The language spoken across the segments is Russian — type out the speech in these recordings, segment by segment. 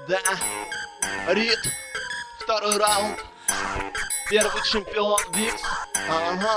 Да, Рид, второй раунд. Первый чемпион Викс. Ага.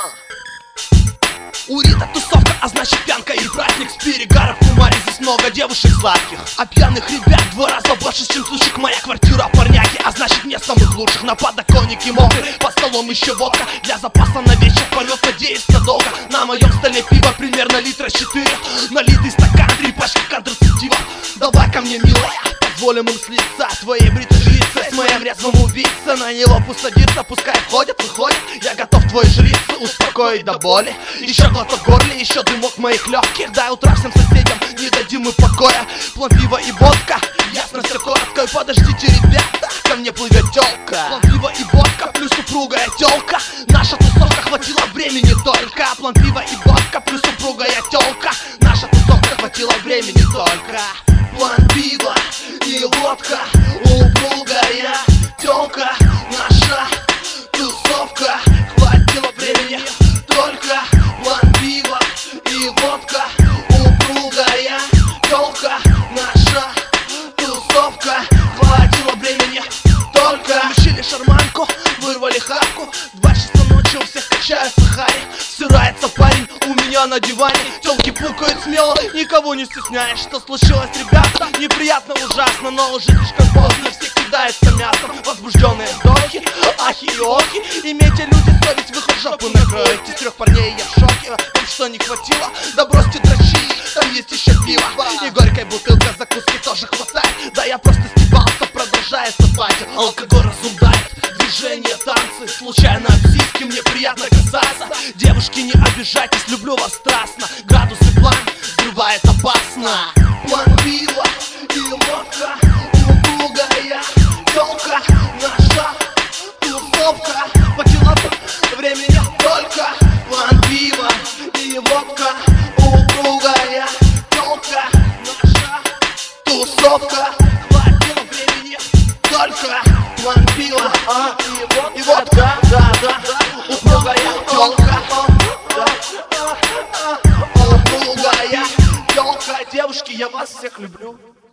У Рида тусовка, а значит пьянка и праздник. С перегаров в Кумаре здесь много девушек сладких, а пьяных ребят в 2 раза больше, чем сушек. Моя квартира парняки, а значит не самых лучших. На подоконнике мокрый, под столом еще водка. Для запаса на вечер полет надеется долго. На моем столе пиво примерно литра 4. Налитый стакан, 3 пачки контрацептива. Давай ко мне, милая, позволим им слиться. Твоей бритой жрицы с моим резвым убийцей. На него пусть садится, пускай входит, выходит. Я готов твои жрицы успокоить до боли. Еще глоток в горле, еще дымок моих легких. До утра всем соседям не дадим мы покоя. План пива и водка, ясно все коротко. И подождите, ребята, ко мне плывет тёлка. План пива и водка, плюс супругая тёлка. Наша тусовка, хватило времени только. План пива и водка, плюс супругая тёлка. Наша тусовка, хватило времени только. План пива и водка, упругая тёлка. Наша тусовка, хватило времени только. План пива и водка, упругая тёлка. Наша тусовка, хватило времени только. Включили шарманку, вырвали хавку. 2 часа ночи у всех качаются хари. Сырается парень у меня на диване. Тёлки пукают смело, никого не стесняясь. Что случилось, ребята? Неприятно, ужасно, но уже слишком поздно. Все кидаются мясом, возбужденные вздохи, ахи и охи. Имейте, люди, совесть, вы хоть жопу накроете. С 3 парней я в шоке, вам что не хватило? Да бросьте дрочи, там есть еще пиво. И горькая бутылка, закуски тоже хватает. Да я просто стебался, продолжается пати. Алкоголь разумдает, движения, танцы. Случайно об сиськи, мне приятно касаться. Девушки, не обижайтесь, люблю вас страстно. Градусы план взрывает опасно. План пива и водка, упругая тёлка. Наша тусовка, хватило времени только. План пива и водка, упругая тёлка. Наша тусовка, хватило времени только. План пива и водка, да, упругая тёлка. Упругая тёлка. Девушки, я вас всех люблю.